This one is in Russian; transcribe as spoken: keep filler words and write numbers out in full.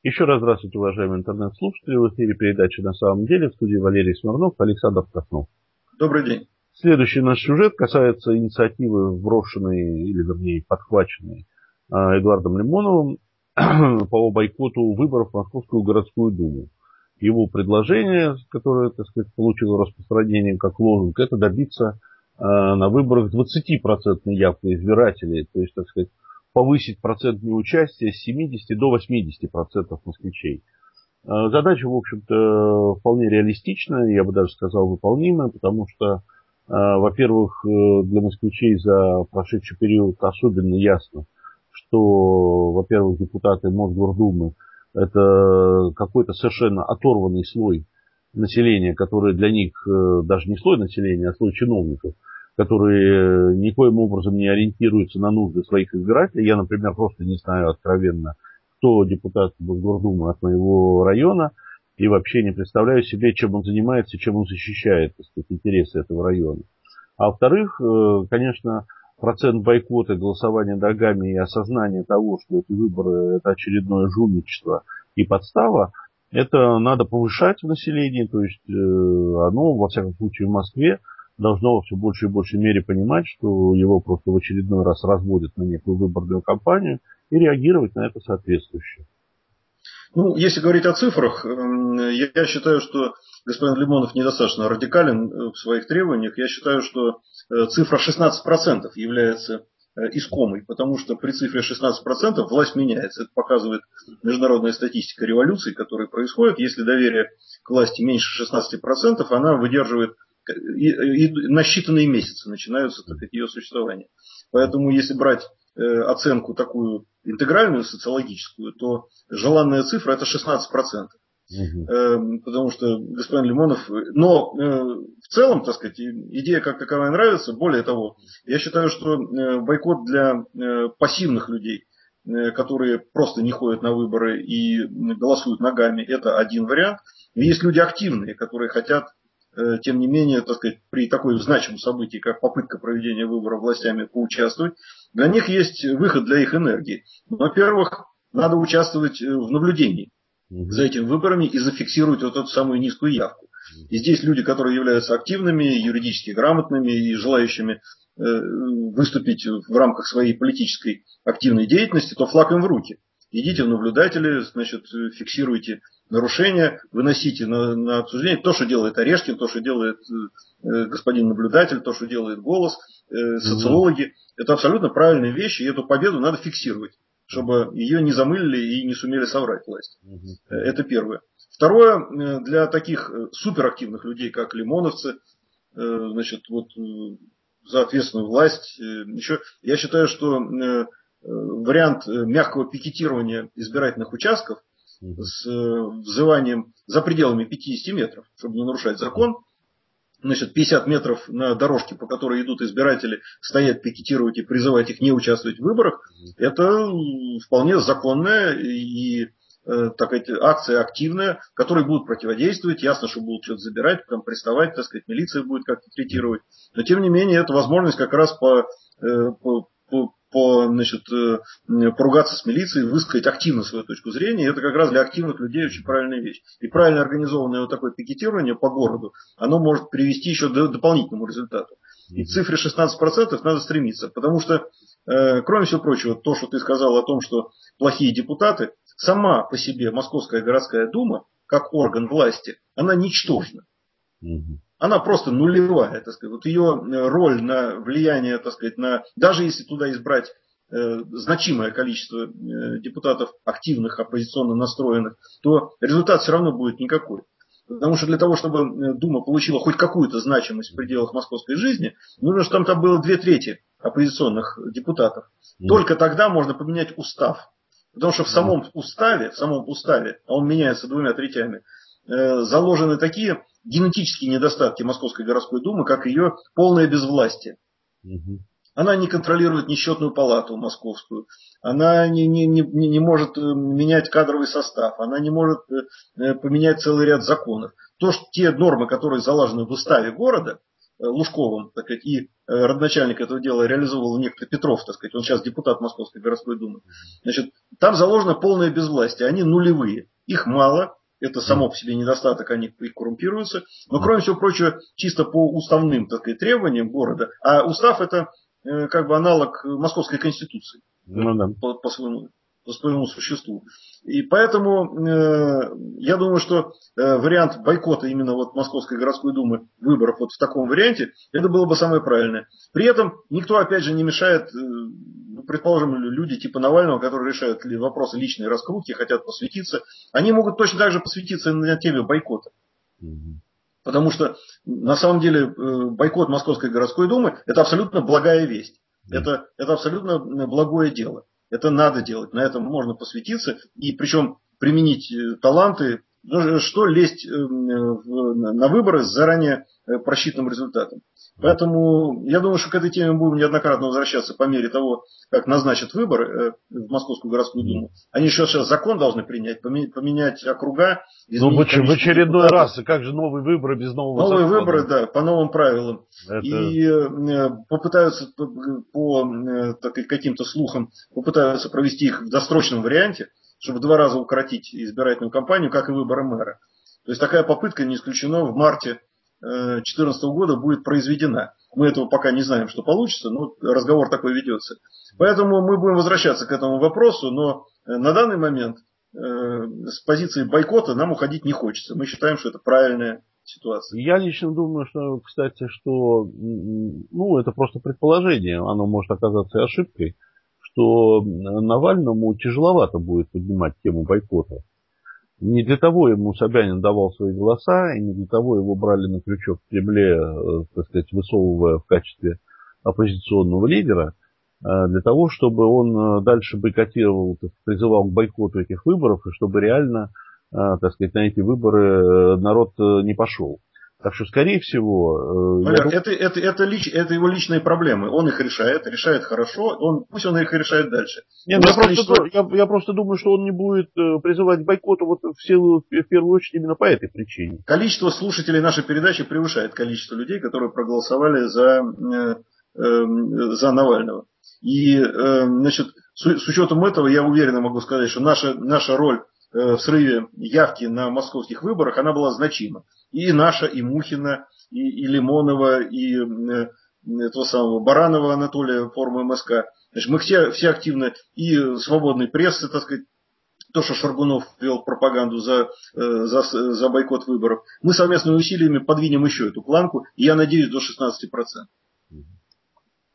Еще раз здравствуйте, уважаемые интернет-слушатели. В эфире передачи «На самом деле» в студии Валерий Смирнов, Александр Краснов. Добрый день. Следующий наш сюжет касается инициативы, брошенной, или вернее подхваченной Эдуардом Лимоновым по бойкоту выборов в Московскую городскую думу. Его предложение, которое, так сказать, получило распространение как лозунг, это добиться на выборах двадцатипроцентной явки избирателей, то есть, так сказать, повысить процент неучастия с семидесяти до восьмидесяти процентов москвичей. Задача, в общем-то, вполне реалистичная, я бы даже сказал, выполнимая, потому что, во-первых, для москвичей за прошедший период особенно ясно, что, во-первых, депутаты Мосгордумы – это какой-то совершенно оторванный слой населения, который для них даже не слой населения, а слой чиновников, которые никоим образом не ориентируются на нужды своих избирателей. Я, например, просто не знаю откровенно, кто депутат Мосгордумы от моего района, и вообще не представляю себе, чем он занимается, чем он защищает, так сказать, интересы этого района. А во-вторых, конечно, процент бойкота, голосования ногами и осознание того, что эти выборы – это очередное жульничество и подстава, это надо повышать в населении, то есть оно, во всяком случае, в Москве, должно во все большей и большей мере понимать, что его просто в очередной раз разводят на некую выборную кампанию и реагировать на это соответствующе. Ну, если говорить о цифрах, я считаю, что господин Лимонов недостаточно радикален в своих требованиях. Я считаю, что цифра шестнадцать процентов является искомой, потому что при цифре шестнадцать процентов власть меняется. Это показывает международная статистика революций, которые происходят. Если доверие к власти меньше шестнадцати процентов, она выдерживает и, и на считанные месяцы начинаются, так сказать, ее существование. Поэтому если брать э, оценку такую интегральную, социологическую, то желанная цифра это шестнадцать процентов. Угу. Э, потому что господин Лимонов... Но э, в целом, так сказать, идея как таковая нравится. Более того, я считаю, что э, бойкот для э, пассивных людей, э, которые просто не ходят на выборы и голосуют ногами, это один вариант. И есть люди активные, которые хотят, тем не менее, так сказать, при такой значимом событии, как попытка проведения выборов властями, поучаствовать. Для них есть выход для их энергии. Во-первых, надо участвовать в наблюдении за этими выборами и зафиксировать вот эту самую низкую явку. И здесь люди, которые являются активными, юридически грамотными и желающими выступить в рамках своей политической активной деятельности, то флаг им в руки. Идите в наблюдатели, значит, фиксируйте нарушения, выносите на, на обсуждение то, что делает Орешкин, то, что делает э, господин наблюдатель, то, что делает Голос, э, социологи. Mm-hmm. Это абсолютно правильные вещи, и эту победу надо фиксировать, чтобы ее не замылили и не сумели соврать власть. Mm-hmm. Это первое. Второе, для таких суперактивных людей, как лимоновцы, э, значит, вот за ответственную власть, э, еще, я считаю, что э, вариант мягкого пикетирования избирательных участков с взыванием за пределами пятидесяти метров, чтобы не нарушать закон, значит, пятьдесят метров на дорожке, по которой идут избиратели, стоять, пикетировать и призывать их не участвовать в выборах, это вполне законная и такая акция активная, которой будут противодействовать, ясно, что будут что-то забирать, там приставать, так сказать, милиция будет как-то третировать, но тем не менее это возможность как раз по, по, по По, значит, поругаться с милицией, высказать активно свою точку зрения. Это как раз для активных людей очень правильная вещь. И правильно организованное вот такое пикетирование по городу, оно может привести еще к дополнительному результату. И к цифре шестнадцать процентов надо стремиться. Потому что, э, кроме всего прочего, то, что ты сказал о том, что плохие депутаты, сама по себе Московская городская дума, как орган власти, она ничтожна. Она просто нулевая, так сказать. Вот ее роль на влияние, так сказать, на, даже если туда избрать э, значимое количество э, депутатов активных, оппозиционно настроенных, то результат все равно будет никакой. Потому что для того, чтобы Дума получила хоть какую-то значимость в пределах московской жизни, нужно, чтобы там было две трети оппозиционных депутатов. Mm. Только тогда можно поменять устав. Потому что в самом уставе, в самом уставе, а он меняется двумя третями, э, заложены такие генетические недостатки Московской городской думы, как ее полное безвластие. Угу. Она не контролирует несчетную палату московскую, она не, не, не, не может менять кадровый состав, она не может поменять целый ряд законов. То, что те нормы, которые заложены в уставе города, Лужковым, так сказать, и родоначальник этого дела реализовывал некто Петров, так сказать, он сейчас депутат Московской городской думы. Значит, там заложено полное безвластие, они нулевые, их мало, это само по себе недостаток, они их коррумпируются, но кроме всего прочего, чисто по уставным, так сказать, требованиям города, а устав это как бы аналог Московской конституции, ну, да. по, по своему по своему существу. И поэтому э, я думаю, что э, вариант бойкота именно вот Московской городской думы выборов вот в таком варианте, это было бы самое правильное. При этом никто, опять же, не мешает, э, предположим, люди типа Навального, которые решают вопросы личной раскрутки, хотят посвятиться, они могут точно так же посвятиться на теме бойкота. Потому что на самом деле э, бойкот Московской городской думы это абсолютно благая весть. Это, это абсолютно благое дело. Это надо делать, на этом можно посвятиться, и причем применить таланты, что лезть на выборы с заранее просчитанным результатом. Поэтому я думаю, что к этой теме будем неоднократно возвращаться по мере того, как назначат выборы в Московскую городскую думу. Они еще сейчас закон должны принять, поменять округа. Ну, в очередной депутатов. Раз, и как же новые выборы без нового новые закона? Новые выборы, да, по новым правилам. Это... И попытаются по, по так, каким-то слухам, попытаются провести их в досрочном варианте, чтобы два раза укоротить избирательную кампанию, как и выборы мэра. То есть такая попытка, не исключено, в марте две тысячи четырнадцатого года будет произведена. Мы этого пока не знаем, что получится, но разговор такой ведется. Поэтому мы будем возвращаться к этому вопросу, но на данный момент э, с позиции бойкота нам уходить не хочется. Мы считаем, что это правильная ситуация. Я лично думаю, что, кстати, что ну, это просто предположение, оно может оказаться ошибкой, что Навальному тяжеловато будет поднимать тему бойкота. Не для того ему Собянин давал свои голоса, и не для того его брали на крючок в Кремле, так сказать, высовывая в качестве оппозиционного лидера, для того, чтобы он дальше бойкотировал, призывал к бойкоту этих выборов, и чтобы реально, так сказать, на эти выборы народ не пошел. Так что, скорее всего... Валер, я... это, это, это, лич, это его личные проблемы. Он их решает, решает хорошо, он, пусть он их решает дальше. Нет, я, количество... просто, я, я просто думаю, что он не будет призывать к бойкоту вот в, силу, в первую очередь именно по этой причине. Количество слушателей нашей передачи превышает количество людей, которые проголосовали за, э, э, за Навального. И э, значит, с, с учетом этого я уверенно могу сказать, что наша, наша роль в срыве явки на московских выборах, она была значима. И наша, и Мухина, и, и Лимонова, и э, этого самого Баранова Анатолия, формы МСК. Значит, мы все, все активно, и свободной прессы, так сказать, то, что Шаргунов вел пропаганду за, за, за бойкот выборов. Мы совместными усилиями подвинем еще эту планку, и я надеюсь, до шестнадцати процентов.